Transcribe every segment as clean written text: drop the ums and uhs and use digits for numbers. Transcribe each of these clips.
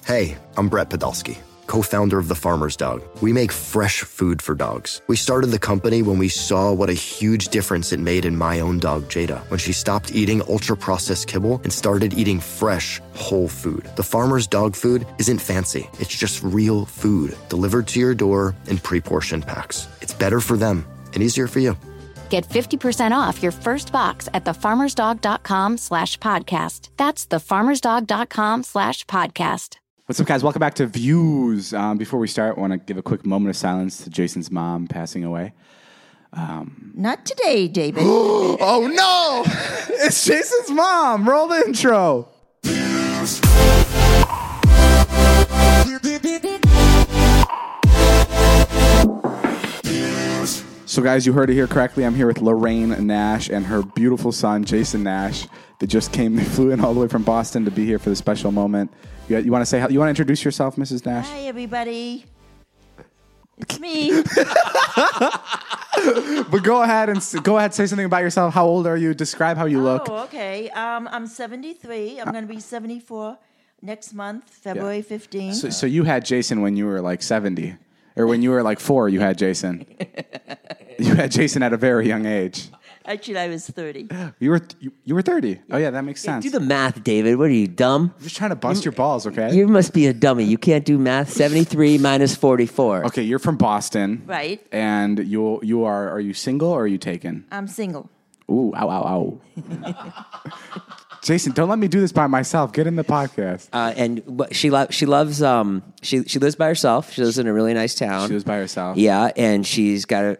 Hey, I'm Brett Podolsky, co-founder of The Farmer's Dog. We make fresh food for dogs. We started the company when we saw what a huge difference it made in my own dog, Jada, when she stopped eating ultra-processed kibble and started eating fresh, whole food. The Farmer's Dog food isn't fancy. It's just real food delivered to your door in pre-portioned packs. It's better for them and easier for you. Get 50% off your first box at thefarmersdog.com/podcast. That's thefarmersdog.com/podcast. What's up, guys? Welcome back to Views. Before we start, I want to give a quick moment of silence to Jason's mom passing away. Not today, David. Oh, no! It's Jason's mom. Roll the intro. So, guys, you heard it here correctly. I'm here with Lorraine Nash and her beautiful son, Jason Nash. They just came. They flew in all the way from Boston to be here for this special moment. You want to say? You want to introduce yourself, Mrs. Nash? Hi, everybody. It's me. But go ahead, say something about yourself. How old are you? Describe how you look. Oh, okay. I'm 73. I'm going to be 74 next month, February 15th. So you had Jason when you were like 70, or when you were like 4. You had Jason. You had Jason at a very young age. Actually, I was 30. You were 30. Oh yeah, that makes sense. Do the math, David. What are you, dumb? I'm just trying to bust your balls, okay? You must be a dummy. You can't do math. 73 minus 44. Okay, you're from Boston. Right. And are you single or are you taken? I'm single. Ooh, ow, ow, ow. Jason, don't let me do this by myself. Get in the podcast. She lives by herself. She lives in a really nice town. She lives by herself. Yeah, and she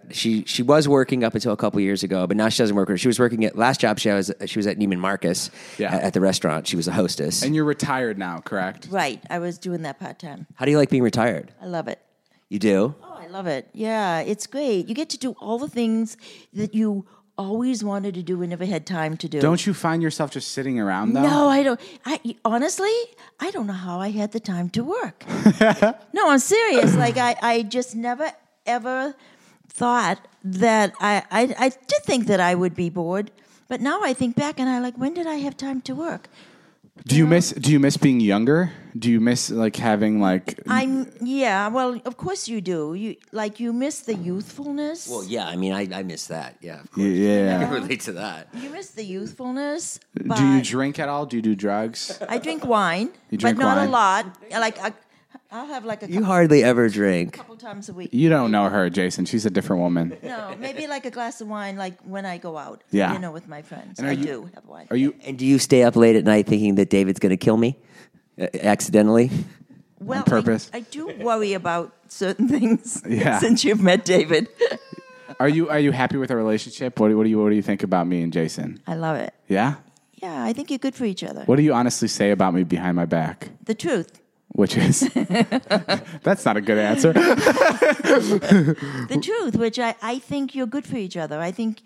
was working up until a couple years ago, but now she doesn't work. She was working at last job. She was at Neiman Marcus. At the restaurant. She was a hostess. And you're retired now, correct? Right. I was doing that part-time. How do you like being retired? I love it. You do? Oh, I love it. Yeah, it's great. You get to do all the things that you always wanted to do and never had time to do. Don't you find yourself just sitting around, though? No, I don't. Honestly, I don't know how I had the time to work. No, I'm serious. Like, I just never, ever thought that I did think that I would be bored. But now I think back and when did I have time to work? Do you miss being younger? Do you miss having Yeah, well, of course you do. You miss the youthfulness. Well, yeah, I mean, I miss that. Yeah, of course. Yeah. I can relate to that. You miss the youthfulness. Do you drink at all? Do you do drugs? I drink wine, drink but not wine? a lot. I'll have a You hardly ever drink. couple times a week. You don't know her, Jason. She's a different woman. No, maybe a glass of wine, when I go out. Yeah. With my friends. And I do have wine. And do you stay up late at night thinking that David's going to kill me accidentally? Well, on purpose? I do worry about certain things. Yeah. Since you've met David. Are you happy with our relationship? What do you think about me and Jason? I love it. Yeah? Yeah, I think you're good for each other. What do you honestly say about me behind my back? The truth. Which is? That's not a good answer. The truth, which I think you're good for each other. I think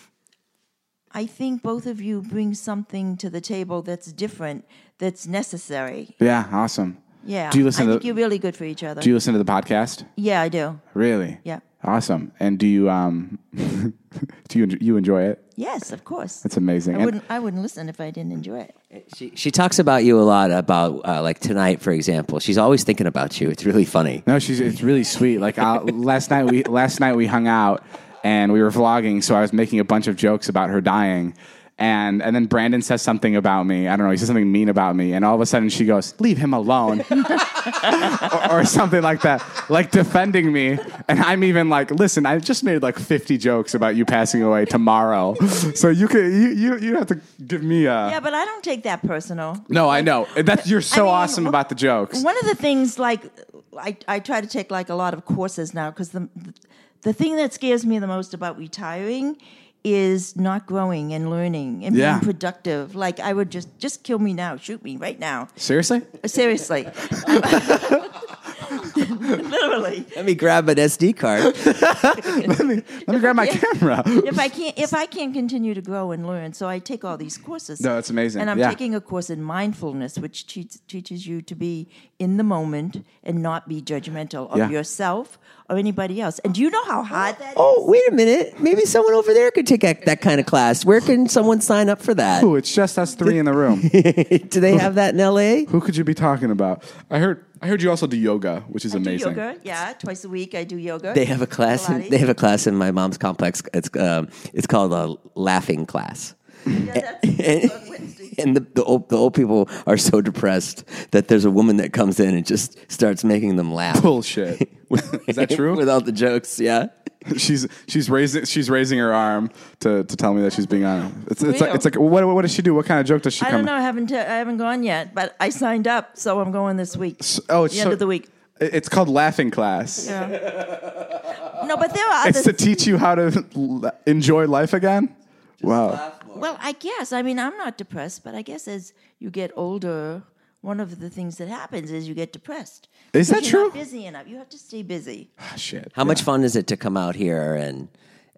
both of you bring something to the table that's different, that's necessary. Yeah, awesome. Yeah. Do you listen I think you're really good for each other. Do you listen to the podcast? Yeah, I do. Really? Yeah. Awesome. And do you do you enjoy it? Yes, of course. That's amazing. I wouldn't listen if I didn't enjoy it. She talks about you a lot, about tonight, for example. She's always thinking about you. It's really funny. No, it's really sweet. Last night we hung out and we were vlogging, so I was making a bunch of jokes about her dying. And then Brandon says something about me. I don't know. He says something mean about me. And all of a sudden she goes, "Leave him alone." or something like that. Defending me. And I'm even listen, I just made 50 jokes about you passing away tomorrow. So you have to give me a... Yeah, but I don't take that personal. No, I know. You're so awesome about the jokes. One of the things, I try to take a lot of courses now, because the thing that scares me the most about retiring is not growing and learning and being productive. I would just kill me now, shoot me right now. Seriously? Seriously. Literally. Let me grab an SD card. Let me grab my camera. If I can't continue to grow and learn, so I take all these courses. No, that's amazing. And I'm Yeah. taking a course in mindfulness, which teaches you to be in the moment and not be judgmental of Yeah. yourself or anybody else. And do you know how hard that is? Oh, wait a minute. Maybe someone over there could take that kind of class. Where can someone sign up for that? Ooh, it's just us three in the room. Do they have that in LA? Who could you be talking about? I heard you also do yoga, which is I do amazing. yoga, yeah, twice a week I do yoga. They have a class. Pilates. They have a class in my mom's complex. It's called a laughing class. Yeah, that's on Wednesday. And the old people are so depressed that there's a woman that comes in and just starts making them laugh. Bullshit. Is that true? Without the jokes, yeah. she's raising her arm to tell me that she's being on. It's like what does she do? What kind of joke does she I come? don't know. I haven't gone yet, but I signed up, so I'm going this week. It's the end of the week. It's called laughing class. Yeah. No, but there are It's other. to teach you how to enjoy life again. Wow. Well, I guess. I mean, I'm not depressed, but I guess as you get older, one of the things that happens is you get depressed. Is that Because true? You're not busy enough. You have to stay busy. Shit. How much fun is it to come out here and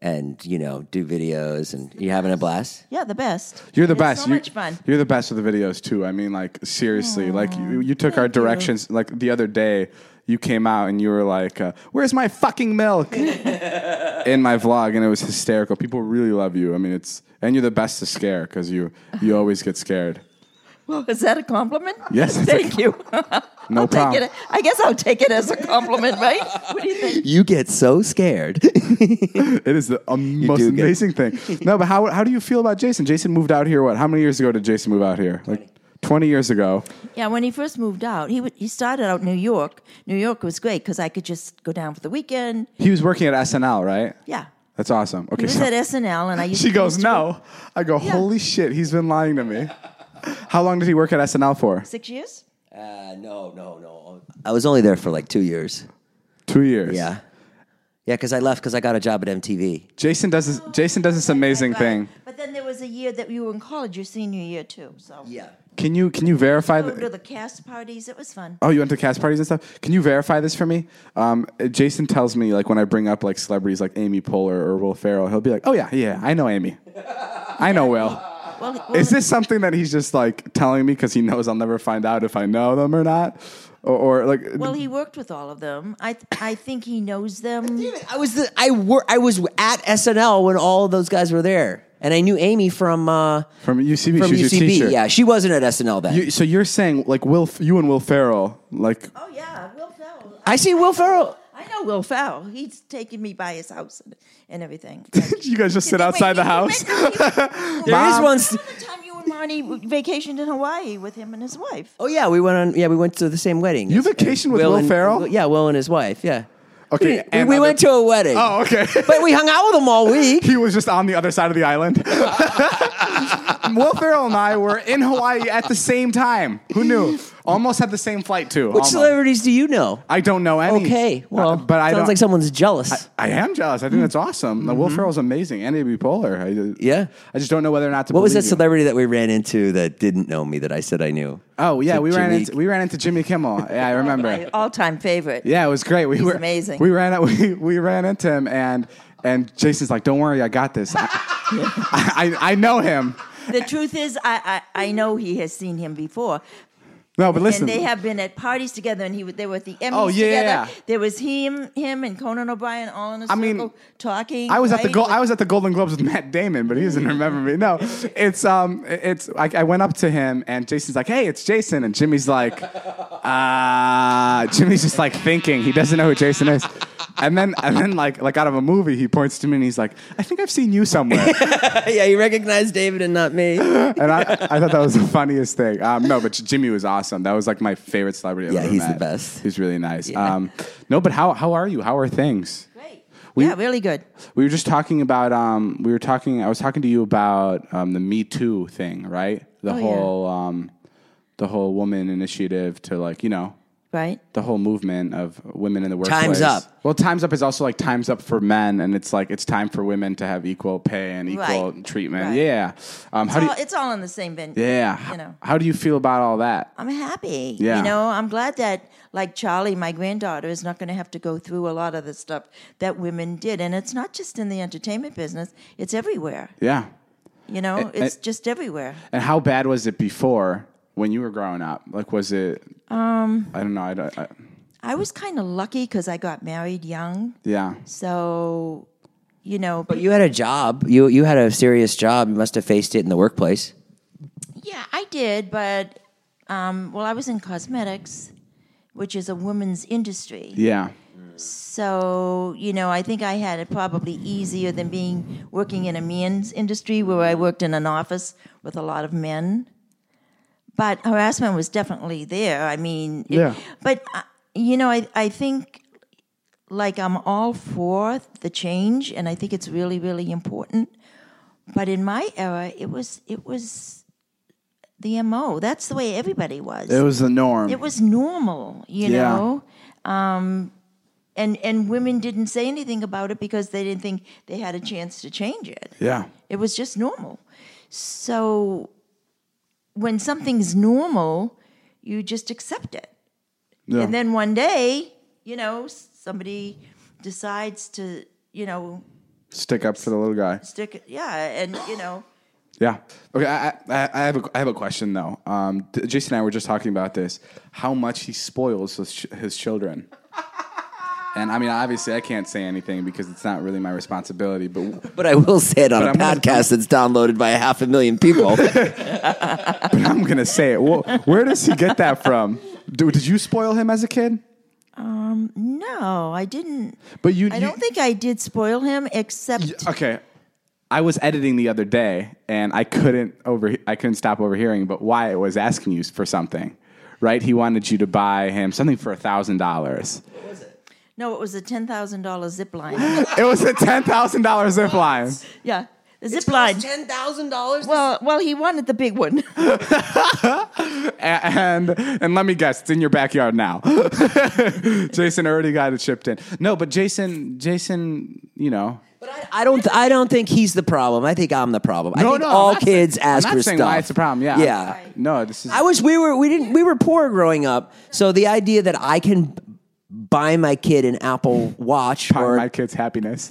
do videos and you having a blast? Yeah, the best. You're the It's best. So much fun. You're the best with the videos too. I mean, like seriously, like you took our thank you. directions. Like the other day, you came out and you were like, "Where's my fucking milk?" in my vlog, and it was hysterical. People really love you. I mean, and you're the best to scare because you always get scared. Well, is that a compliment? Yes, it's Thank you. No I'll problem. Take it, I guess I'll take it as a compliment, right? What do you think? You get so scared. It is the most do get- amazing thing. No, but how do you feel about Jason? Jason moved out here. What? How many years ago did Jason move out here? Like 20 years ago. Yeah, when he first moved out, he started out in New York. New York was great because I could just go down for the weekend. He was working at SNL, right? Yeah. That's awesome. He Okay, was at SNL, and I used she to goes, post no. I go, Yeah. holy shit, he's been lying to me. How long did he work at SNL for? 6 years. No. I was only there for like 2 years. 2 years. Yeah, because I left because I got a job at MTV. Jason does this amazing Right. thing. But then there was a year that you were in college, your senior year too. So Yeah. Can you verify go to that? the cast parties. It was fun. Oh, you went to cast parties and stuff? Can you verify this for me? Jason tells me, like, when I bring up, like, celebrities like Amy Poehler or Will Ferrell, he'll be like, oh, yeah, I know Amy. I know Will. Well, Is this something that he's just, like, telling me because he knows I'll never find out if I know them or not? Or like... Well, he worked with all of them. I think he knows them. I was at SNL when all of those guys were there, and I knew Amy from UCB. From She was your UCB. teacher. Yeah, she wasn't at SNL then. So you're saying, like, you and Will Ferrell, like... Oh yeah, Will Ferrell. I see Will Ferrell. I know Will Ferrell. He's taken me by his house and everything. You guys just sit outside the house? There is one. The time you and Marnie vacationed in Hawaii with him and his wife. Oh yeah, we went to the same wedding. You vacationed with Will Ferrell? Yeah, Will and his wife. Yeah. Okay, and we went to a wedding. Oh, okay. But we hung out with them all week. He was just on the other side of the island. Will Ferrell and I were in Hawaii at the same time. Who knew? Almost had the same flight too. Which Almost. celebrities do you know? I don't know any. Okay, well, but I sounds don't. like someone's jealous. I am jealous. I think that's awesome. Will Ferrell's amazing. And Amy Poehler. Yeah. I just don't know whether or not to. What was that believe you. celebrity that we ran into that didn't know me that I said I knew? Oh yeah, we ran Jimmy- into Jimmy Kimmel. Yeah, I remember. My all-time favorite. Yeah, it was great. He's amazing. We ran into him, and Jason's like, "Don't worry, I got this. I know him." The truth is, I know he has seen him before. No, but listen. And they have been at parties together, and they were at the Emmys Oh, yeah, together. yeah. There was him, and Conan O'Brien all in a circle mean, talking. I was at the right? I was at the Golden Globes with Matt Damon, but he doesn't remember me. No, it's I went up to him and Jason's like, "Hey, it's Jason," and Jimmy's like, Jimmy's just like thinking he doesn't know who Jason is, and then like out of a movie he points to me and he's like, "I think I've seen you somewhere," Yeah, he recognized David and not me. and I thought that was the funniest thing. No, but Jimmy was awesome. That was like my favorite celebrity. I've Yeah, ever he's the met. best. He's really nice. Yeah. No, but how are you? How are things? Great. We- Yeah, really good. We were just talking about I was talking to you about the Me Too thing, right? The whole woman initiative to, like, right? The whole movement of women in the workplace. Time's Up. Well, Time's Up is also like Time's Up for men, and it's like it's time for women to have equal pay and equal treatment. Right. Yeah. It's all in the same venue. Yeah. You know. How do you feel about all that? I'm happy. Yeah. You know, I'm glad that, like Charlie, my granddaughter, is not going to have to go through a lot of the stuff that women did. And it's not just in the entertainment business, it's everywhere. Yeah. You know, it's just everywhere. And how bad was it before when you were growing up? Like, was it? I don't know. I was kind of lucky because I got married young. Yeah. So, you know. But you had a job. You had a serious job. You must have faced it in the workplace. Yeah, I did. But, I was in cosmetics, which is a women's industry. Yeah. So, you know, I think I had it probably easier than working in a men's industry where I worked in an office with a lot of men. But harassment was definitely there. I mean, you know, I think, like, I'm all for the change, and I think it's really, really important. But in my era, it was the MO. That's the way everybody was. It was the norm. It was normal, you know. And women didn't say anything about it because they didn't think they had a chance to change it. Yeah. It was just normal. So when something's normal, you just accept it. Yeah. And then one day, you know, somebody decides to, you know, stick up for the little guy. and, you know. Yeah. Okay. I have a question though. Jason and I were just talking about this. How much he spoils his children. And I mean, obviously, I can't say anything because it's not really my responsibility. But I will say it on a podcast that's downloaded by 500,000 people. But I'm gonna say it. Well, where does he get that from? Did you spoil him as a kid? No, I didn't. But I don't think I did spoil him, except. Okay. I was editing the other day, and I couldn't stop overhearing. But Wyatt was asking you for something, right? He wanted you to buy him something for $1,000. What was it? No, it was a $10,000 zip line. It was a $10,000 zip line. Yeah, the zip line. $10,000. Well, he wanted the big one. and let me guess, it's in your backyard now. Jason already got it shipped in. No, but Jason, you know. But I don't think he's the problem. I think I'm the problem. I think all kids ask for stuff. I'm not saying why it's a problem. Yeah. Yeah. No, this is. We were poor growing up, so the idea that I can buy my kid an Apple Watch or my kid's happiness.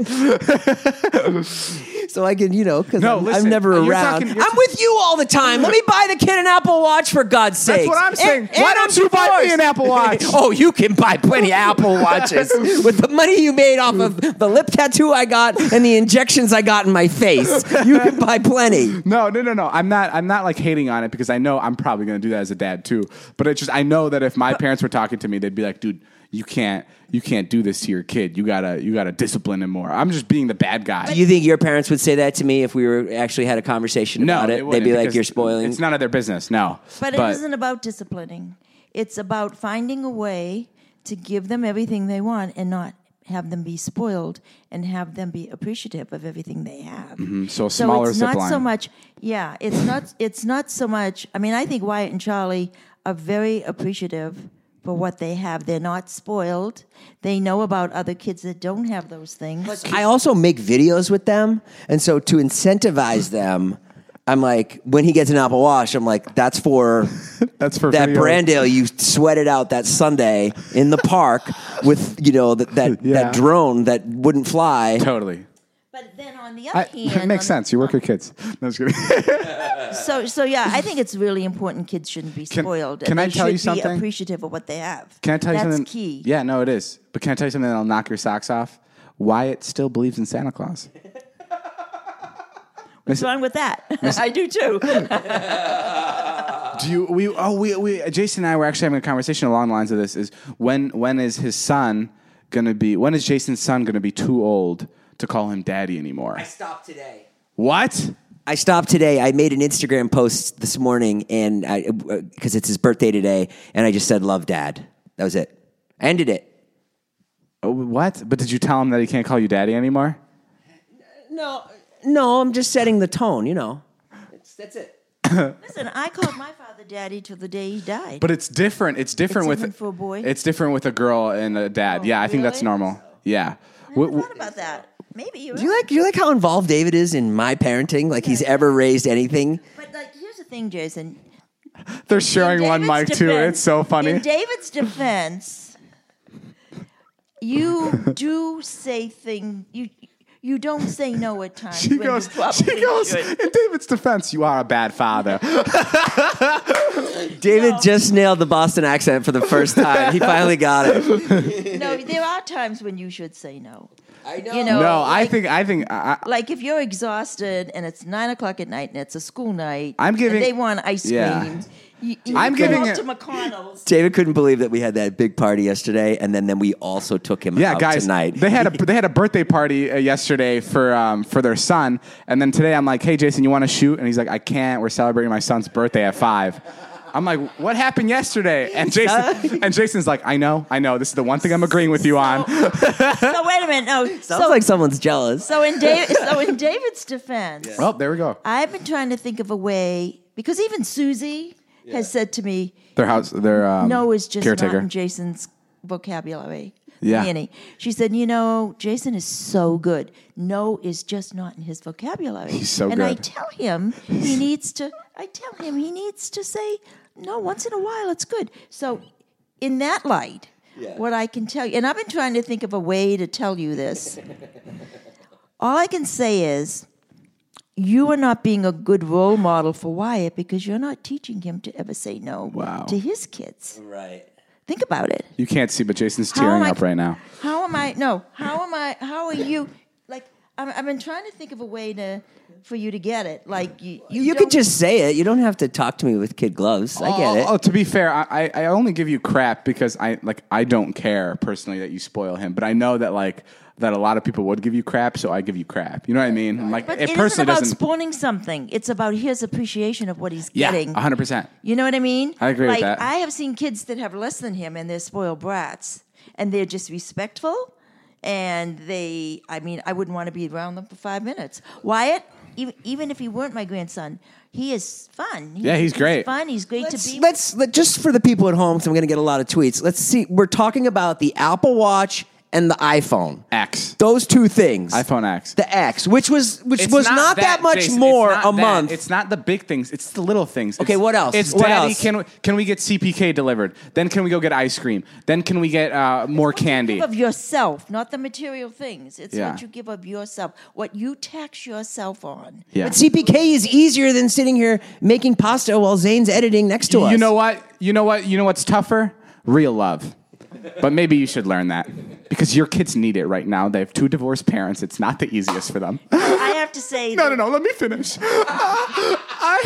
So I can, you know, because I'm never around. I'm with you all the time. Let me buy the kid an Apple Watch for God's sake. That's what I'm saying. Why don't you buy me an Apple Watch? Oh, you can buy plenty of Apple Watches with the money you made off of the lip tattoo I got and the injections I got in my face. You can buy plenty. No. I'm not like hating on it because I know I'm probably going to do that as a dad too. But it's just I know that if my parents were talking to me, they'd be like, dude, you can't do this to your kid. You gotta discipline him more. I'm just being the bad guy. Do you think your parents would say that to me if we were actually had a conversation about it? They'd be like, "You're spoiling." It's none of their business. No, but it isn't about disciplining. It's about finding a way to give them everything they want and not have them be spoiled and have them be appreciative of everything they have. Mm-hmm. So smaller it's zip not line. so much. Yeah, it's not so much. I mean, I think Wyatt and Charlie are very appreciative for what they have. They're not spoiled. They know about other kids that don't have those things. I also make videos with them, and so to incentivize them, I'm like, when he gets an Apple Watch, I'm like, that's for that videos. Brandale you sweated out that Sunday in the park with, you know, that drone that wouldn't fly. Totally. But then on the other hand... It makes sense. You work with kids. No, just kidding. So yeah, I think it's really important kids shouldn't be spoiled. Can I tell you something? They should be appreciative of what they have. Can I tell you something? That's key. Yeah, no, it is. But can I tell you something that'll knock your socks off? Wyatt still believes in Santa Claus. What's wrong with that? I do too. Jason and I were actually having a conversation along the lines of this is when is Jason's son gonna be too old to call him daddy anymore? I stopped today. What? I stopped today. I made an Instagram post this morning and because it's his birthday today, and I just said, "Love, Dad." That was it. I ended it. Oh, what? But did you tell him that he can't call you daddy anymore? No, I'm just setting the tone, you know. That's it. Listen, I called my father daddy till the day he died. But it's different. It's different It's with different for a boy? It's different with a girl and a dad. Oh, yeah, I think that's really? normal. Yeah. I never thought about that. Maybe you're Do you like how involved David is in my parenting? Like he's ever raised anything? But here's the thing, Jason. They're sharing In one mic David's too. defense- It's so funny. In David's defense, you do say things. You don't say no at times. She when goes, you probably should. in David's defense, you are a bad father. David just nailed the Boston accent for the first time. He finally got it. No, there are times when you should say no. I know. You know, No, like, I think like if you're exhausted and it's 9:00 at night and it's a school night, I'm giving- and they want ice cream. Yeah. You I'm go giving up it- to McConnell's. David couldn't believe that we had that big party yesterday, and then we also took him yeah, out guys, tonight. they had a birthday party yesterday for their son, and then today I'm like, hey Jason, you want to shoot? And he's like, I can't. We're celebrating my son's birthday at 5. I'm like, what happened yesterday? And Jason's like, I know. This is the one thing I'm agreeing with you on. So wait a minute. No, Sounds like someone's jealous. so in David's defense, Oh, there we go. I've been trying to think of a way because even Susie has said to me, Their "No is just caretaker. not in Jason's vocabulary." Yeah. Annie. She said, Jason is so good. No is just not in his vocabulary. He's so and I good. tell him he needs to say no once in a while. It's good. So in that light, what I can tell you, and I've been trying to think of a way to tell you this. All I can say is you are not being a good role model for Wyatt because you're not teaching him to ever say no to his kids. Right. Think about it. You can't see, but Jason's How tearing am I- up right now. How are you? Like, I've been trying to think of a way for you to get it. Like, you You don't- could just say it. You don't have to talk to me with kid gloves. I get it. Oh, to be fair, I only give you crap because I don't care personally that you spoil him, but I know that a lot of people would give you crap, so I give you crap. You know what I mean? And But it it isn't personally about doesn't. spawning something. It's about his appreciation of what he's Yeah, getting. 100%. You know what I mean? I agree with like, that. I have seen kids that have less than him and they're spoiled brats and they're just respectful and I wouldn't want to be around them for 5 minutes. Wyatt, even if he weren't my grandson, he is fun. He's great. Fun. He's great to be. Let's just for the people at home, because I'm going to get a lot of tweets. Let's see. We're talking about the Apple Watch and the iPhone. X. Those two things. iPhone X. The X, which was It's not that much Jason. more It's not a that. month. It's not the big things. It's the little things. Okay, what else? It's What Daddy. else? Can we get CPK delivered? Then can we go get ice cream? Then can we get more candy? Of yourself, not the material things. It's Yeah. what you give of yourself, what you tax yourself on. Yeah. But CPK is easier than sitting here making pasta while Zane's editing next to us. You know what? You know what's tougher? Real love. But maybe you should learn that because your kids need it right now. They have 2 divorced parents. It's not the easiest for them. I have to say, No. Let me finish. I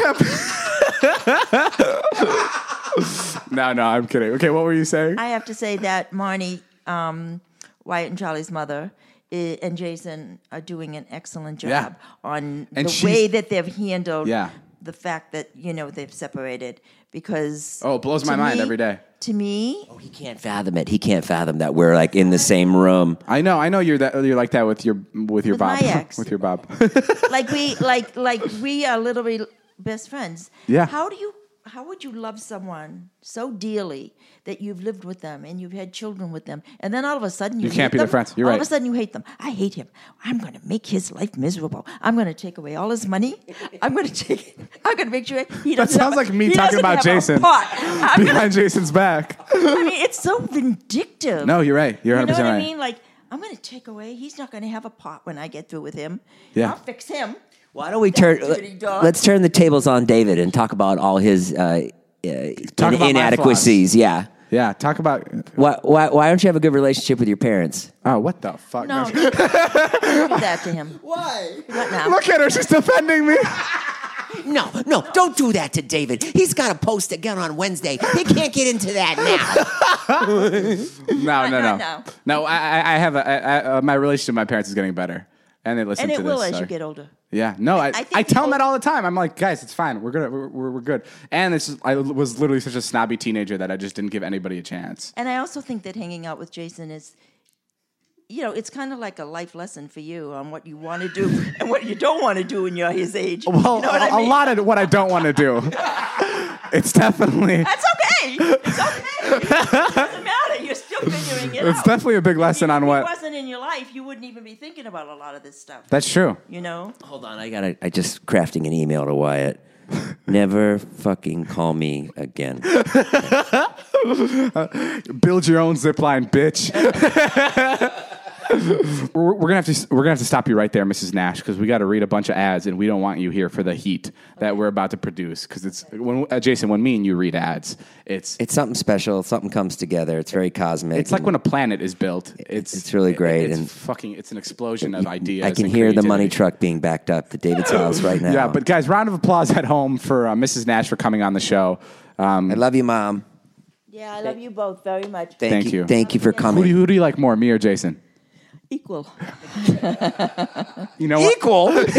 have. No. I'm kidding. Okay, what were you saying? I have to say that Marnie, Wyatt and Charlie's mother, and Jason are doing an excellent job Yeah. on And the she's- way that they've handled Yeah. the fact that they've separated. Because Oh, it blows my to mind me- every day. To me, He can't fathom it. He can't fathom that we're like in the same room. I know you're like that with your With Bob. my ex. With your Bob. like we are literally best friends. Yeah. How would you love someone so dearly that you've lived with them and you've had children with them, and then all of a sudden you You can't hate be their them? friends. You're all right. of a sudden you hate them. I hate him. I'm going to make his life miserable. I'm going to take away all his money. I'm going to make sure he doesn't. sounds have like me he talking doesn't about have a Jason. pot. I'm gonna- Behind Jason's back. I mean, it's so vindictive. No, you're right. You're 100% You know what right. I mean? Like, I'm going to take away. He's not going to have a pot when I get through with him. Yeah. I'll fix him. Why don't we dirty dog. let's turn the tables on David and talk about all his Talk about my inadequacies. Yeah. Yeah, talk about. Why don't you have a good relationship with your parents? Oh, what the fuck? No, don't do that to him. Why? What now? Look at her. She's defending me. No, don't do that to David. He's got a post again on Wednesday. He can't get into that now. No. No, I have my relationship with my parents is getting better. And they listen And to it this. will as so- you get older. Yeah, no, I think tell them people- that all the time. I'm like, guys, it's fine. We're good. We're good. And I was literally such a snobby teenager that I just didn't give anybody a chance. And I also think that hanging out with Jason is, it's kind of like a life lesson for you on what you want to do and what you don't want to do when you're his age. Well, you know what I mean? a lot of what I don't want to do. It's definitely. That's okay. It's okay. It doesn't matter. You're still figuring it out. It's definitely a big lesson on what. If it wasn't in your life, you wouldn't even be thinking about a lot of this stuff. That's true. Hold on, I just crafting an email to Wyatt. Never fucking call me again. Build your own zip line, bitch. We're gonna have to stop you right there, Mrs. Nash, because we got to read a bunch of ads, and we don't want you here for the heat that we're about to produce. Because it's Jason, when me and you read ads, it's something special. Something comes together. It's very cosmic. It's like when a planet is built. It's really great, it's an explosion of ideas. I can hear the money truck being backed up to David's house right now. Yeah, but guys, round of applause at home for Mrs. Nash for coming on the show. I love you, Mom. Yeah, I love you both very much. Thank you. Thank you for coming. Who do you like more, me or Jason? Equal. You know what? Equal? Wait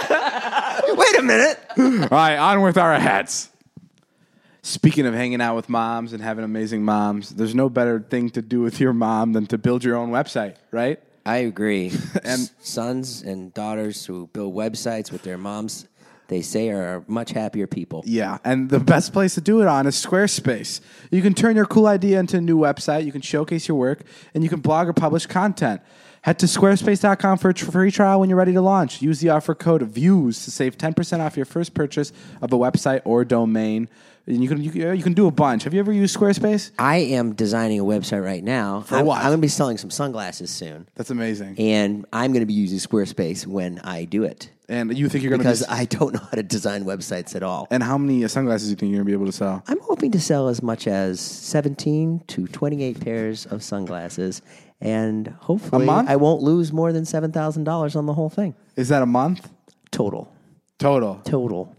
a minute. All right, on with our hats. Speaking of hanging out with moms and having amazing moms, there's no better thing to do with your mom than to build your own website, right? I agree. And sons and daughters who build websites with their moms, they say are much happier people. yeah, and the best place to do it on is Squarespace. You can turn your cool idea into a new website, you can showcase your work, and you can blog or publish content. Head to squarespace.com for a free trial when you're ready to launch. Use the offer code VIEWS to save 10% off your first purchase of a website or domain. And you can do a bunch. Have you ever used Squarespace? I am designing a website right now. For what? I'm going to be selling some sunglasses soon. That's amazing. And I'm going to be using Squarespace when I do it. And you think you're going to Because I don't know how to design websites at all. And how many sunglasses do you think you're going to be able to sell? I'm hoping to sell as much as 17 to 28 pairs of sunglasses. And hopefully A month? I won't lose more than $7,000 on the whole thing. Is that a month? Total. Total.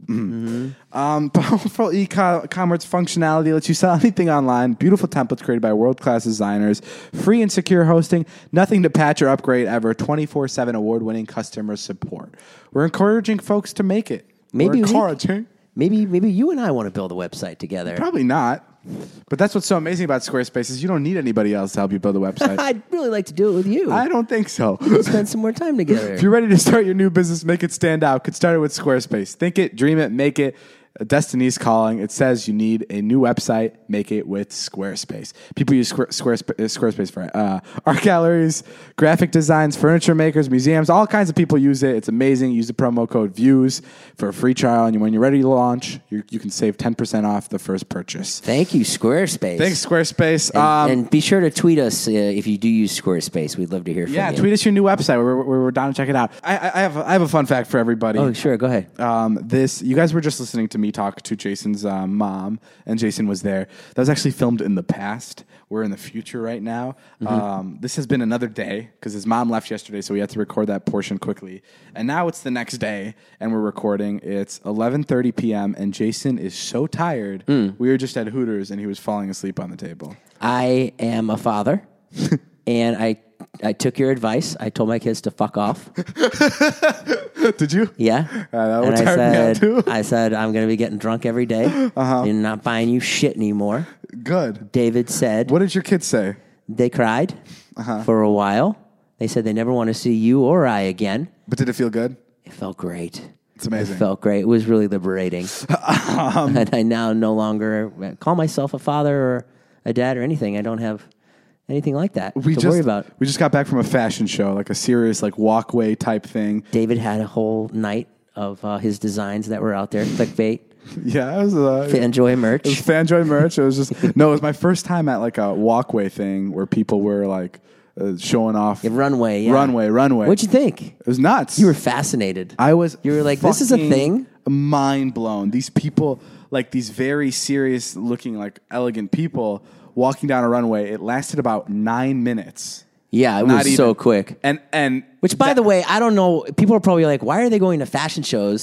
Powerful e-commerce functionality lets you sell anything online. Beautiful templates created by world-class designers. Free and secure hosting. Nothing to patch or upgrade ever. 24/7 award-winning customer support. We're encouraging folks to make it. Maybe We're encouraging. Maybe you and I want to build a website together. Probably not. But that's what's so amazing about Squarespace is you don't need anybody else to help you build a website. I'd really like to do it with you. I don't think so. We'll spend some more time together. If you're ready to start your new business, make it stand out, get started with Squarespace. Think it, dream it, make it. Destiny's calling. It says you need a new website. Make it with Squarespace. People use Squarespace for art galleries, graphic designs, furniture makers, museums. All kinds of people use it. It's amazing. Use the promo code VIEWS for a free trial. And when you're ready to launch, you can save 10% off the first purchase. Thank you, Squarespace. Thanks, Squarespace. And be sure to tweet us if you do use Squarespace. We'd love to hear from you. Yeah, tweet us your new website. We're down to check it out. I have a fun fact for everybody. Oh, sure. Go ahead. You guys were just listening to me talk to Jason's mom, and Jason was there. That was actually filmed in the past. We're in the future right now. This has been another day because his mom left yesterday, so we had to record that portion quickly. And now it's the next day, and we're recording. It's 11:30 p.m., and Jason is so tired. We were just at Hooters, and he was falling asleep on the table. I am a father, and I took your advice. I told my kids to fuck off. Did you? Yeah. That would and tire me out too. I said, I'm going to be getting drunk every day. I'm not buying you shit anymore. Good. David said. What did your kids say? They cried for a while. They said they never want to see you or I again. But did it feel good? It felt great. It's amazing. It felt great. It was really liberating. And I now no longer call myself a father or a dad or anything. I don't have anything like that to worry about. We just got back from a fashion show, like a serious walkway type thing. David had a whole night of his designs that were out there, clickbait. Yeah, it was Fanjoy merch. It was Fanjoy merch. It was just it was my first time at a walkway thing where people were showing off. Runway, yeah. Runway. What'd you think? It was nuts. You were fascinated. You were like, this is a thing? Mind blown. These people, these very serious looking, elegant people walking down a runway. It lasted about 9 minutes. Yeah, it was so quick. And which, by the way, I don't know. People are probably like, why are they going to fashion shows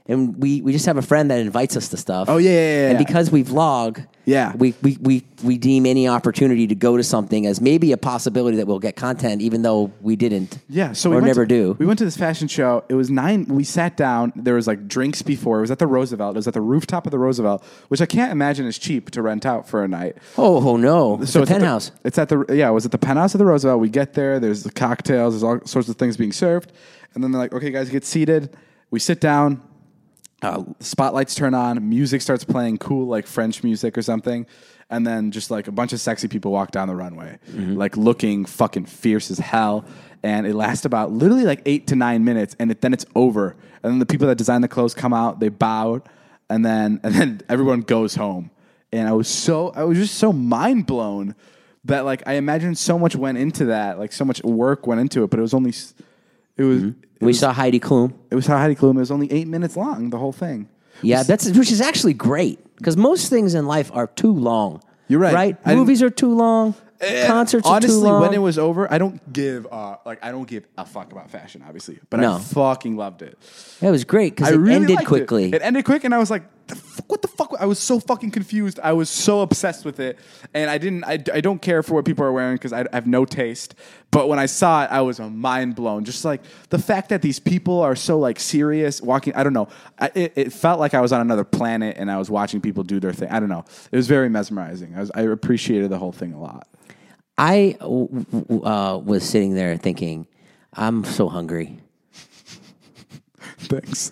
and we just have a friend that invites us to stuff. Oh, yeah. And because we vlog, we deem any opportunity to go to something as maybe a possibility that we'll get content, even though we didn't. Yeah, so we never do. We went to this fashion show. It was 9. We sat down. There was like drinks before. It was at the Roosevelt. It was at the rooftop of the Roosevelt, which I can't imagine is cheap to rent out for a night. Oh no! It's a penthouse. It was at the penthouse of the Roosevelt. We get there. There's the cocktails. There's all sorts of things being served, and then they're like, "Okay, guys, get seated." We sit down. Spotlights turn on. Music starts playing, cool like French music or something. And then just like a bunch of sexy people walk down the runway, like looking fucking fierce as hell. And it lasts about literally like 8 to 9 minutes, and then it's over. And then the people that design the clothes come out, they bow, and then everyone goes home. And I was just so mind blown that like I imagined so much went into that, like so much work went into it, but it was only We saw Heidi Klum. It was Heidi Klum. It was only 8 minutes long, the whole thing. Yeah, which is actually great because most things in life are too long. You're right. Right? Movies are too long. Concerts are too long. Honestly, when it was over, I don't give a fuck about fashion, obviously, but I fucking loved it. It was great because it ended quickly. It ended quick, and I was like, "What the fuck?" I was so fucking confused. I was so obsessed with it, and I don't care for what people are wearing because I have no taste. But when I saw it, I was mind blown. Just like the fact that these people are so like serious, walking. I don't know. It felt like I was on another planet, and I was watching people do their thing. I don't know. It was very mesmerizing. I appreciated the whole thing a lot. I was sitting there thinking, I'm so hungry. Thanks.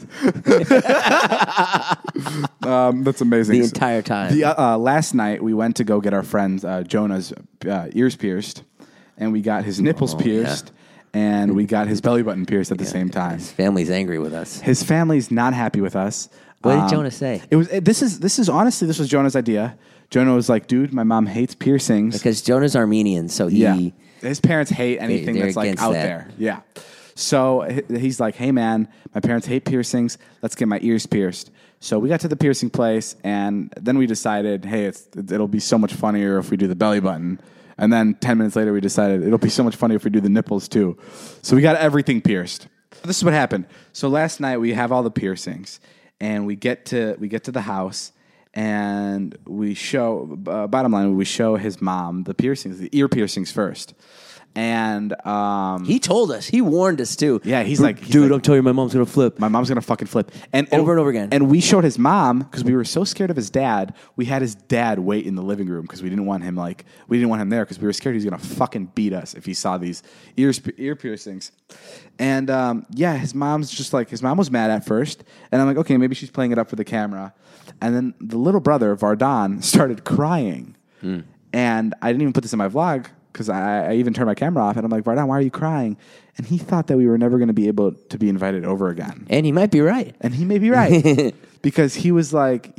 That's amazing. The entire time. Last night, we went to go get our friend Jonah's ears pierced, and we got his nipples pierced, and we got his belly button pierced at the same time. His family's angry with us. His family's not happy with us. What did Jonah say? This was Jonah's idea. Jonah was like, dude, my mom hates piercings. Because Jonah's Armenian, so his parents hate anything that's like out there. Yeah. So he's like, hey, man, my parents hate piercings. Let's get my ears pierced. So we got to the piercing place, and then we decided, hey, it'll be so much funnier if we do the belly button. And then 10 minutes later, we decided it'll be so much funnier if we do the nipples, too. So we got everything pierced. This is what happened. So last night, we have all the piercings, and we get to the house, and we show, bottom line, we show his mom the piercings, the ear piercings first. And he told us, he warned us too. Yeah, he's like, dude, I'm telling you, my mom's gonna flip. My mom's gonna fucking flip, and over and over again. And we showed his mom because we were so scared of his dad. We had his dad wait in the living room because we didn't want him there because we were scared he was gonna fucking beat us if he saw these ear piercings. And his mom's just like, his mom was mad at first, and I'm like, okay, maybe she's playing it up for the camera. And then the little brother Vardan started crying, and I didn't even put this in my vlog. Because I even turned my camera off, and I'm like, Vardan, why are you crying? And he thought that we were never going to be able to be invited over again. And he might be right. And he may be right. Because he was crying.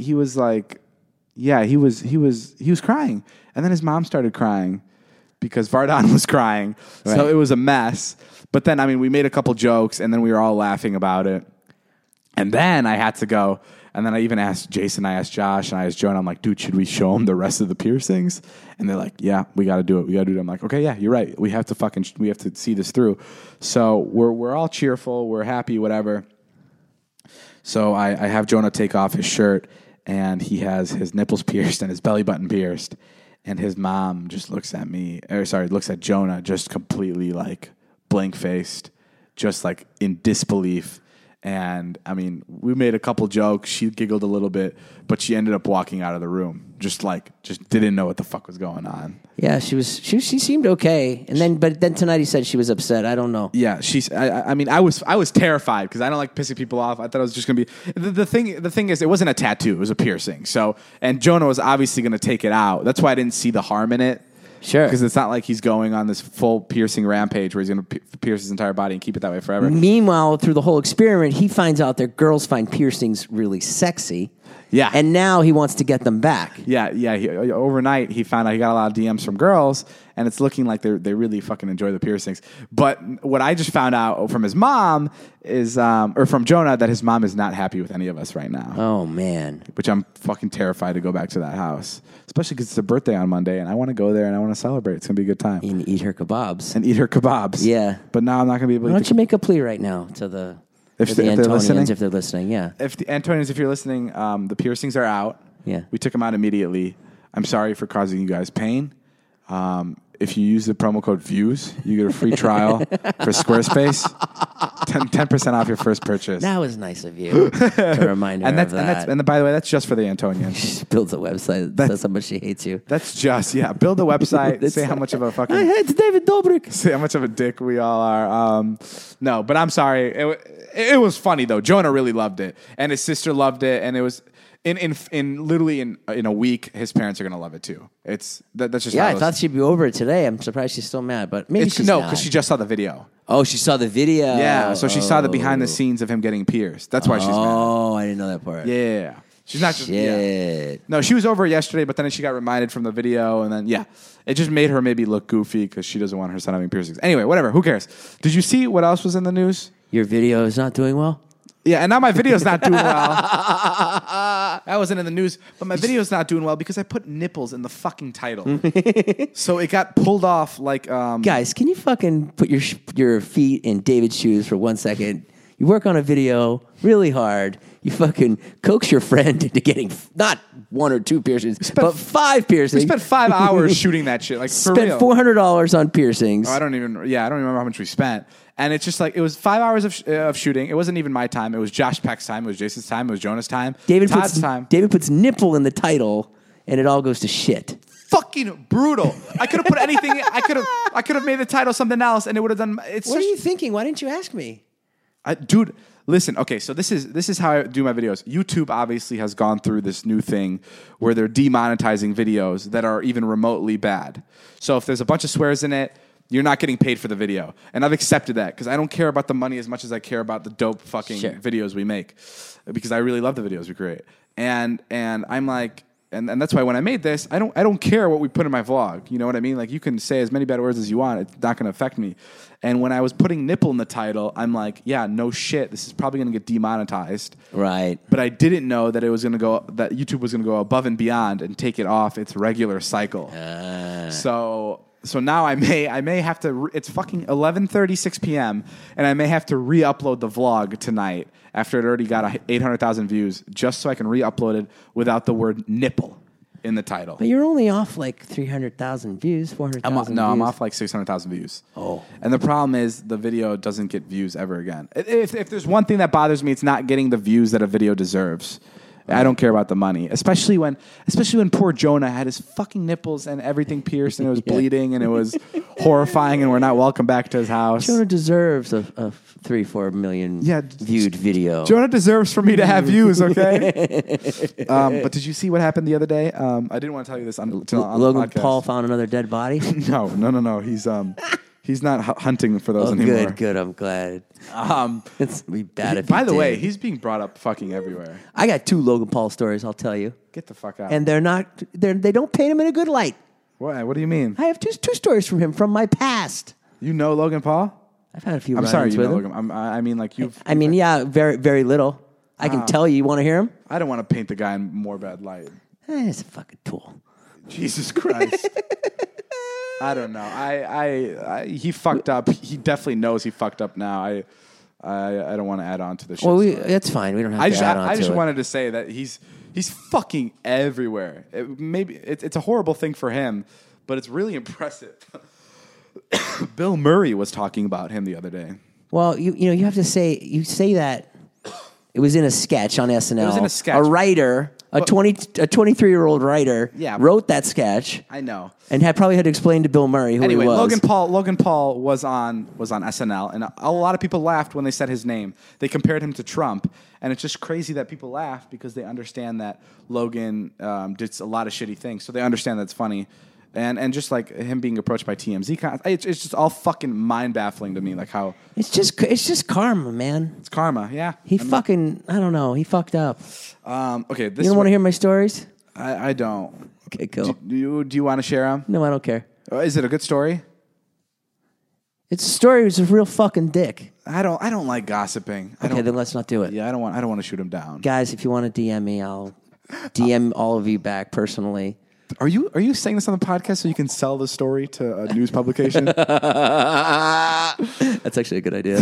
And then his mom started crying because Vardan was crying. Right. So it was a mess. But then, I mean, we made a couple jokes, and then we were all laughing about it. And then I had to go. And then I even asked Jason, I asked Josh, and I asked Jonah, I'm like, dude, should we show him the rest of the piercings? And they're like, yeah, we got to do it. I'm like, okay, yeah, you're right. We have to see this through. So we're all cheerful. We're happy, whatever. So I have Jonah take off his shirt, and he has his nipples pierced and his belly button pierced. And his mom just looks at Jonah just completely like blank-faced, just like in disbelief. And, I mean, we made a couple jokes. She giggled a little bit, but she ended up walking out of the room. Just didn't know what the fuck was going on. Yeah, she seemed okay. But then tonight he said she was upset. I don't know. Yeah, I was terrified because I don't like pissing people off. I thought it was just going to be the thing is it wasn't a tattoo, it was a piercing. So, and Jonah was obviously going to take it out. That's why I didn't see the harm in it. Sure. Because it's not like he's going on this full piercing rampage where he's going to pierce his entire body and keep it that way forever. Meanwhile, through the whole experiment, he finds out that girls find piercings really sexy. Yeah. And now he wants to get them back. Yeah. Overnight, he found out he got a lot of DMs from girls, and it's looking like they really fucking enjoy the piercings. But what I just found out from his mom is, or from Jonah, that his mom is not happy with any of us right now. Oh, man. Which I'm fucking terrified to go back to that house. Especially because it's her birthday on Monday, and I want to go there and I want to celebrate. It's going to be a good time. And eat her kebabs. Yeah. But now I'm not going to be able to. Why don't you make a plea right now to the... If the they're Antonians, listening, if they're listening, yeah. if the Antonians, if you're listening, the piercings are out. Yeah. We took them out immediately. I'm sorry for causing you guys pain. If you use the promo code VIEWS, you get a free trial for Squarespace. 10% off your first purchase. That was nice of you to remind her and of that. And by the way, that's just for the Antonians. She builds a website that says how much she hates you. That's just, build a website, say how much of a fucking... I hate David Dobrik. Say how much of a dick we all are. No, but I'm sorry. It was funny, though. Jonah really loved it. And his sister loved it. And it was... In literally in a week, his parents are gonna love it too. That's just I thought she'd be over it today. I'm surprised she's still mad, but maybe she's not. because she just saw the video. Oh, she saw the video. Yeah, so she saw the behind the scenes of him getting pierced. That's why she's mad. Oh, I didn't know that part. Yeah, she's not just. Shit. Yeah. No, she was over it yesterday, but then she got reminded from the video, and then it just made her maybe look goofy because she doesn't want her son having piercings. Anyway, whatever. Who cares? Did you see what else was in the news? Your video is not doing well? Yeah, and now my video's not doing well. That wasn't in the news, but my video's not doing well because I put nipples in the fucking title. So it got pulled off like... Guys, can you fucking put your feet in David's shoes for 1 second? You work on a video really hard. You fucking coax your friend into getting not 1 or 2 piercings, but 5 piercings. We spent 5 hours shooting that shit. Like, for spent real. $400 on piercings. I don't even remember how much we spent. And it's just like, it was 5 hours of shooting. It wasn't even my time. It was Josh Peck's time. It was Jason's time. It was Jonah's time. Todd's time. David puts nipple in the title, and it all goes to shit. Fucking brutal. I could have put anything. I could have made the title something else, and it would have done. What are you thinking? Why didn't you ask me? Dude, listen. Okay, so this is how I do my videos. YouTube obviously has gone through this new thing where they're demonetizing videos that are even remotely bad. So if there's a bunch of swears in it, you're not getting paid for the video. And I've accepted that because I don't care about the money as much as I care about the dope fucking videos we make, because I really love the videos we create. And I'm like, and that's why when I made this, I don't care what we put in my vlog. You know what I mean? Like, you can say as many bad words as you want. It's not going to affect me. And when I was putting nipple in the title, I'm like, yeah, no shit. This is probably going to get demonetized. Right. But I didn't know that that YouTube was going to go above and beyond and take it off its regular cycle. So now I may have to. It's fucking 11:36 p.m. and I may have to re-upload the vlog tonight after it already got 800,000 views, just so I can re-upload it without the word nipple in the title. But you're only off like 300,000 views, 400,000 views. I'm off like 600,000 views. Oh. And the problem is the video doesn't get views ever again. If there's one thing that bothers me, it's not getting the views that a video deserves. I don't care about the money, especially when poor Jonah had his fucking nipples and everything pierced and it was bleeding and it was horrifying and we're not welcome back to his house. Jonah deserves a 3-4 million viewed video. Jonah deserves for me to have views, okay? But did you see what happened the other day? I didn't want to tell you this on Logan the podcast. Paul found another dead body? No. He's not hunting for those anymore. Good. I'm glad. It's be bad if. By the way, he's being brought up fucking everywhere. I got 2 Logan Paul stories. I'll tell you. Get the fuck out. And they don't paint him in a good light. What do you mean? I have two stories from him from my past. You know Logan Paul? I've had a few. I'm sorry, you know Logan. I mean, like you've. I mean, yeah, very, very little. I can tell you. You want to hear him? I don't want to paint the guy in more bad light. He's a fucking tool. Jesus Christ. I don't know. He fucked up. He definitely knows he fucked up now. I don't want to add on to the shit. Well, that's fine. We don't have to add on to it. I just wanted to say that he's fucking everywhere. It's a horrible thing for him, but it's really impressive. Bill Murray was talking about him the other day. Well, you have to say that it was in a sketch on SNL. It was in a sketch. A writer, a 23-year-old writer, wrote that sketch. I know, and probably had to explain to Bill Murray who he was. Logan Paul was on SNL, and a lot of people laughed when they said his name. They compared him to Trump, and it's just crazy that people laugh because they understand that Logan did a lot of shitty things, so they understand that's funny. And just like him being approached by TMZ, it's just all fucking mind baffling to me. Like how it's just karma, man. It's karma, yeah. I don't know. He fucked up. Okay, you don't want to hear my stories? I don't. Okay, cool. Do you want to share them? No, I don't care. Is it a good story? It's a story. It was a real fucking dick. I don't like gossiping. Okay, then let's not do it. Yeah, I don't want to shoot him down. Guys, if you want to DM me, I'll DM all of you back personally. Are you saying this on the podcast so you can sell the story to a news publication? That's actually a good idea.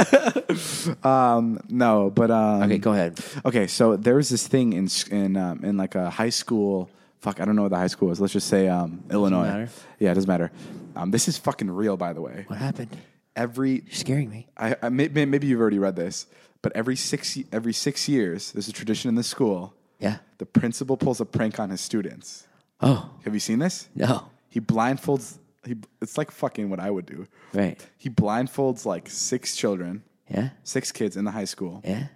No, but Okay, go ahead. Okay, so there was this thing in like a high school. Fuck, I don't know what the high school is. Let's just say Illinois. matter. Yeah, it doesn't matter. This is fucking real, by the way. What happened? You're scaring me. Maybe you've already read this, but every 6 years, there's a tradition in the school. Yeah. The principal pulls a prank on his students. Oh, Have you seen this? no. He blindfolds. It's like fucking what I would do. Right. He blindfolds like 6 children, Yeah. 6 kids in the high school, Yeah.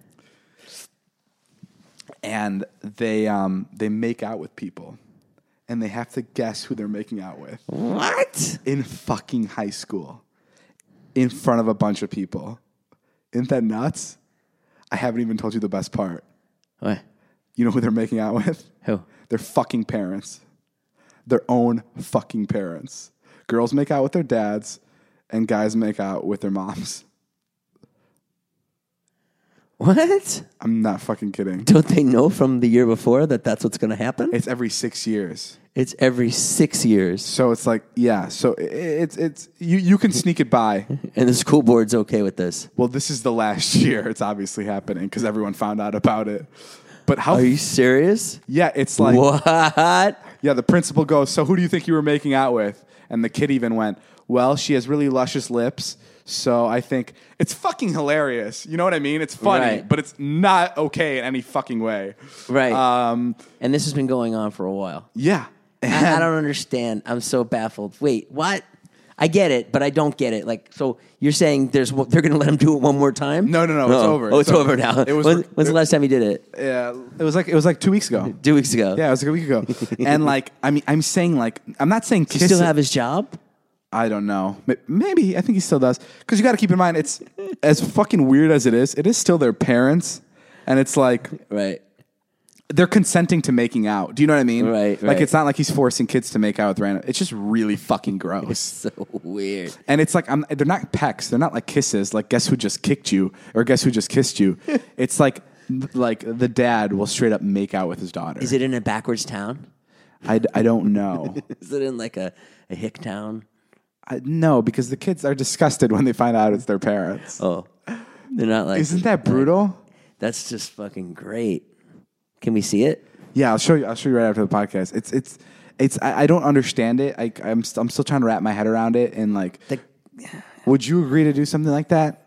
and they make out with people, and they have to guess who they're making out with What? in fucking high school, in front of a bunch of people. Isn't that nuts? I haven't even told you the best part. What? You know who they're making out with? Who? Their fucking parents. Their own fucking parents. Girls make out with their dads, and guys make out with their moms. What? I'm not fucking kidding. Don't they know from the year before that that's what's going to happen? It's every 6 years. It's every 6 years, So it's like, yeah. So it's you can sneak it by. and the school board's okay with this. Well, this is the last year it's obviously happening because everyone found out about it. But how? Are you serious? Yeah, it's like, What? yeah, the principal goes, so who do you think you were making out with? And the kid even went, well, she has really luscious lips. So I think it's fucking hilarious. You know what I mean? It's funny, Right. but it's not okay in any fucking way. Right. Um, And this has been going on for a while. yeah. I don't understand. I'm so baffled. Wait, what? I get it, but I don't get it. Like, so you're saying they're going to let him do it one more time? No, it's over. Oh, it's over now. It was- When's the last time he did it? Yeah, it was like 2 weeks ago. 2 weeks ago. Yeah, it was like a week ago. And like, I mean, I'm saying like, I'm not saying Does he still have his job? I don't know. Maybe. I think he still does. Because you got to keep in mind, it's as fucking weird as it is still their parents. And it's like, Right. they're consenting to making out. Do you know what I mean? Right, Like, right. it's not like he's forcing kids to make out with random. It's just really fucking gross. So weird. And it's like, they're not pecks. They're not like kisses. Like, guess who just kicked you? Or guess who just kissed you? It's like the dad will straight up make out with his daughter. Is it in a backwards town? I don't know. Is it in like a hick town? No, because the kids are disgusted when they find out it's their parents. Oh, they're not like. Isn't that brutal? That's just fucking great. Can we see it? Yeah, I'll show you right after the podcast. It's I don't understand it. I'm still trying to wrap my head around it. And like, would you agree to do something like that?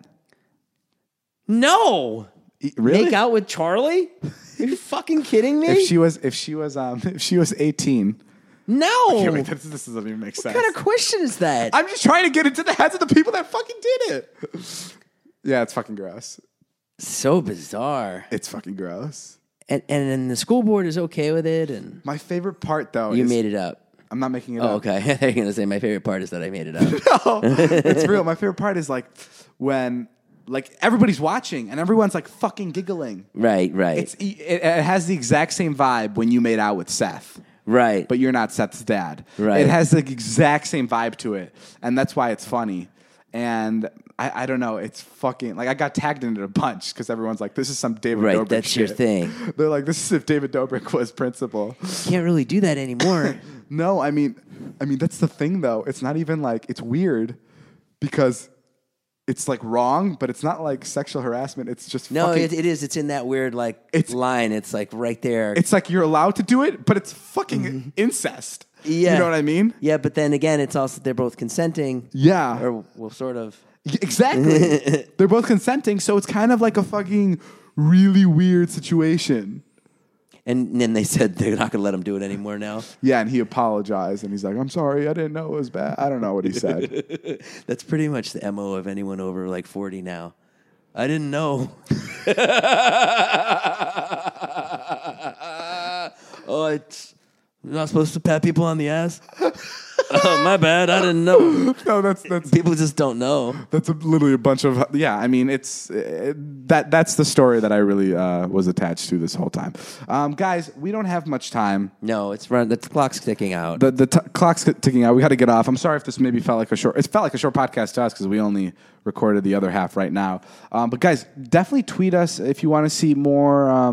No. Really? Make out with Charlie? Are you fucking kidding me? If she was 18. No. Okay, wait, this doesn't even make sense. What kind of question is that? I'm just trying to get into the heads of the people that fucking did it. Yeah, it's fucking gross. So bizarre. It's fucking gross. And then the school board is okay with it, and My favorite part though you is made it up. I'm not making it Oh, up. okay. I thought you were going to say my favorite part is that I made it up. No, it's real. My favorite part is like when like everybody's watching and everyone's like fucking giggling. Right. It has the exact same vibe when you made out with Seth. Right. But you're not Seth's dad. Right. It has the exact same vibe to it. And that's why it's funny. And I don't know. It's fucking like I got tagged in it a bunch because everyone's like, this is some David Right, Dobrik that's your shit. thing. They're like, this is if David Dobrik was principal. Can't really do that anymore. No, I mean that's the thing though. It's not even like it's weird because it's like wrong, but it's not like sexual harassment. It's just No, fucking, it is. It's in that weird like It's- line. It's like right there. It's like you're allowed to do it, but it's fucking incest. Yeah. You know what I mean? Yeah, but then again, it's also they're both consenting. Yeah. Or well, sort of. Exactly. They're both consenting, so it's kind of like a fucking really weird situation. And then they said they're not going to let him do it anymore now. Yeah, and he apologized, and he's like, I'm sorry, I didn't know it was bad. I don't know what he said. That's pretty much the MO of anyone over like 40 now. I didn't know. Oh, it's you're not supposed to pat people on the ass. Oh, my bad. I didn't know. No, that's People just don't know. literally a bunch of yeah. It's that's the story that I really was attached to this whole time. Guys, we don't have much time. No, it's run. The clock's ticking out. The clock's ticking out. We got to get off. I'm sorry if this maybe felt like a short. It felt like a short podcast to us because we only recorded the other half right now. But guys, definitely tweet us if you want to see more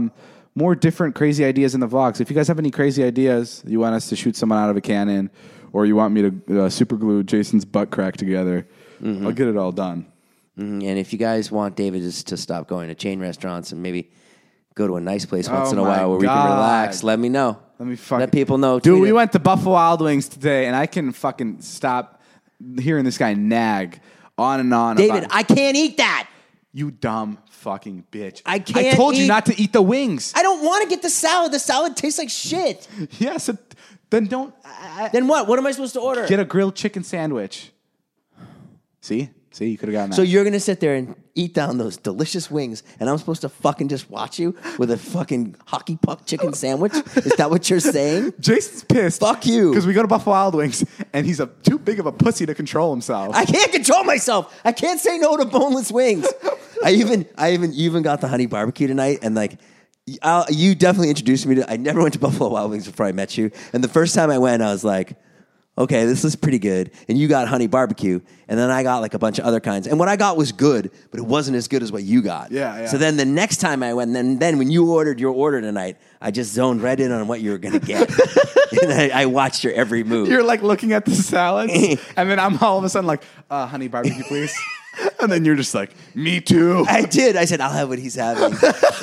more different crazy ideas in the vlogs. If you guys have any crazy ideas, you want us to shoot someone out of a cannon, or you want me to super glue Jason's butt crack together, I'll get it all done. And if you guys want David just to stop going to chain restaurants and maybe go to a nice place once in a while where we can relax, let me know. Let people know. Dude, we went to Buffalo Wild Wings today, and I can fucking stop hearing this guy nag on and on. David, I can't eat that. You dumb fucking bitch. I can't I told you not to eat the wings. I don't want to get the salad. The salad tastes like shit. Yeah, so then don't. Then what? What am I supposed to order? Get a grilled chicken sandwich. See, you could have gotten that. So you're going to sit there and eat down those delicious wings, and I'm supposed to fucking just watch you with a fucking hockey puck chicken sandwich? Is that what you're saying? Jason's pissed. Fuck you. Because we go to Buffalo Wild Wings, and he's too big of a pussy to control himself. I can't control myself. I can't say no to boneless wings. I even got the honey barbecue tonight, and like, you definitely introduced me to. I never went to Buffalo Wild Wings before I met you, and the first time I went, I was like, okay, this is pretty good. And you got honey barbecue, and then I got like a bunch of other kinds. And what I got was good, but it wasn't as good as what you got. Yeah. So then the next time I went, then when you ordered your order tonight, I just zoned right in on what you were going to get. And I watched your every move. You're like looking at the salads, and then I'm all of a sudden like, honey barbecue, please. And then you're just like, me too. I did. I said, I'll have what he's having.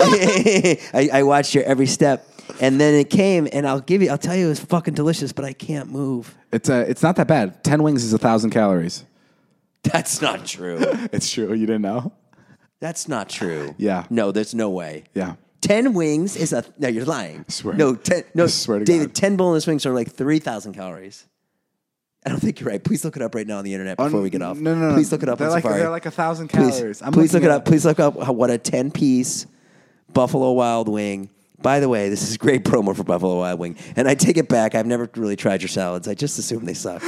I watched your every step. And then it came, and I'll tell you, it was fucking delicious, but I can't move. It's not that bad. 10 wings is 1,000 calories. That's not true. It's true. You didn't know? That's not true. Yeah. No, there's no way. Yeah. 10 wings is no, you're lying. I swear. No, I swear to David, God. 10 boneless wings are like 3,000 calories. I don't think you're right. Please look it up right now on the internet before we get off. No. Please look it up on Safari. They're like 1,000 Please, calories. please look it up. Please look up what a 10-piece Buffalo Wild Wing. By the way, this is great promo for Buffalo Wild Wing. And I take it back. I've never really tried your salads. I just assume they suck.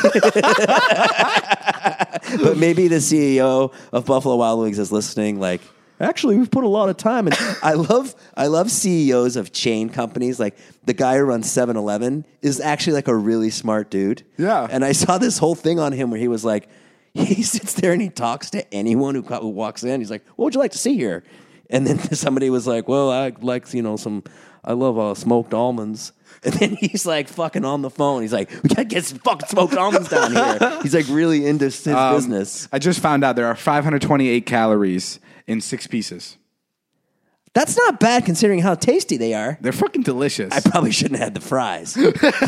But maybe the CEO of Buffalo Wild Wings is listening like, actually, we've put a lot of time in. I love CEOs of chain companies. Like the guy who runs 7-Eleven is actually like a really smart dude. Yeah. And I saw this whole thing on him where he was like, he sits there and he talks to anyone who walks in. He's like, what would you like to see here? And then somebody was like, well, I like, I love smoked almonds. And then he's like fucking on the phone. He's like, we got to get some fucking smoked almonds down here. He's like really into his business. I just found out there are 528 calories in 6 pieces. That's not bad considering how tasty they are. They're fucking delicious. I probably shouldn't have had the fries.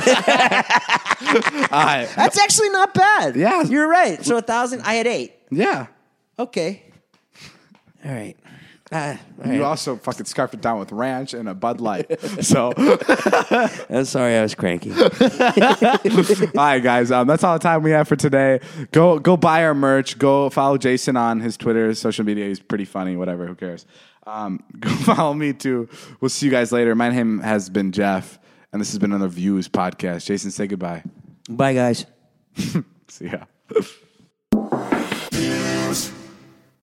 That's actually not bad. Yeah. You're right. So 1,000, I had 8. Yeah. Okay. All right. You also fucking scarfed it down with ranch and a Bud Light. So, I'm sorry I was cranky. all right, guys. That's all the time we have for today. Go buy our merch. Go follow Jason on his Twitter, social media. He's pretty funny. Whatever. Who cares? Go follow me too. We'll see you guys later. My name has been Jeff, and this has been another Views podcast. Jason, say goodbye. Bye, guys. See ya.